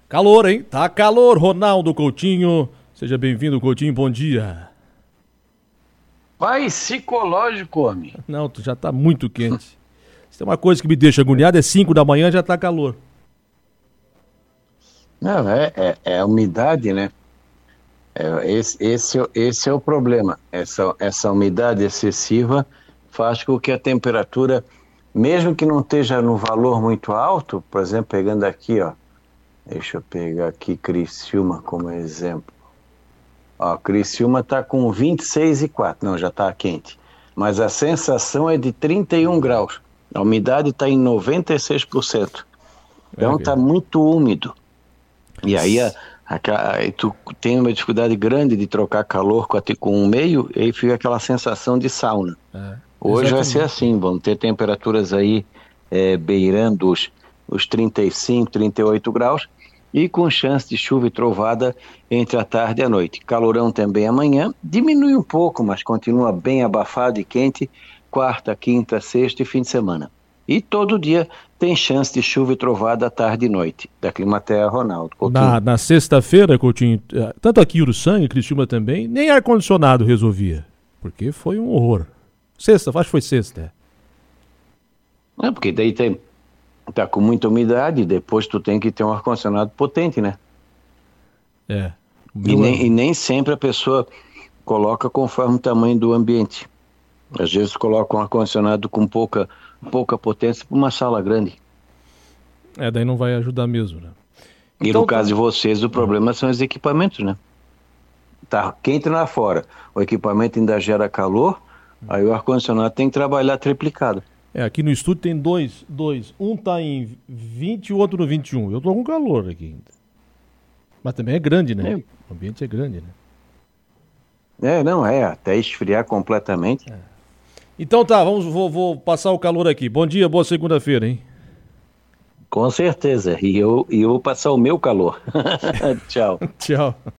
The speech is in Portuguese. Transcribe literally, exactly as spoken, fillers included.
Calor, hein? Tá calor, Ronaldo Coutinho. Seja bem-vindo, Coutinho, bom dia. Vai psicológico, homem. Não, tu já tá muito quente. Se tem uma coisa que me deixa agoniado, é cinco da manhã já tá calor. Não, é, é, é a umidade, né? É, esse, esse, esse é o problema. Essa, essa umidade excessiva faz com que a temperatura, mesmo que não esteja no valor muito alto, por exemplo, pegando aqui, ó, deixa eu pegar aqui Criciúma como exemplo. Ó, Criciúma está com vinte e seis vírgula quatro, não, já está quente. Mas a sensação é de trinta e um graus. A umidade está em noventa e seis por cento. Então está é muito úmido. E aí a, a, a, tu tem uma dificuldade grande de trocar calor com, a, com um meio, e aí fica aquela sensação de sauna. É, Hoje vai ser assim, vão ter temperaturas aí é, beirando os, os trinta e cinco, trinta e oito graus, e com chance de chuva e trovada entre a tarde e a noite. Calorão também amanhã, diminui um pouco, mas continua bem abafado e quente, quarta, quinta, sexta e fim de semana. E todo dia tem chance de chuva e trovada à tarde e noite. Da Climaterra, Ronaldo Coutinho. Na, na sexta-feira, Coutinho, tanto aqui em Uruçanga, em Criciúma também, nem ar-condicionado resolvia, porque foi um horror. Sexta, acho que foi sexta. É, porque daí tem... Tá com muita umidade, depois tu tem que ter um ar-condicionado potente, né? É. E nem, e nem sempre a pessoa coloca conforme o tamanho do ambiente. Às vezes coloca um ar-condicionado com pouca, pouca potência para uma sala grande. É, daí não vai ajudar mesmo, né? E então, no caso de vocês, o problema são os equipamentos, né? Tá quente lá fora, o equipamento ainda gera calor, aí o ar-condicionado tem que trabalhar triplicado. É, aqui no estúdio tem dois, dois. Um tá em vinte e o outro no vinte e um. Eu tô com calor aqui ainda. Mas também é grande, né? É. O ambiente é grande, né? É, não, é, até esfriar completamente. É. Então tá, vamos, vou, vou passar o calor aqui. Bom dia, boa segunda-feira, hein? Com certeza, e eu, e eu vou passar o meu calor. Tchau. Tchau.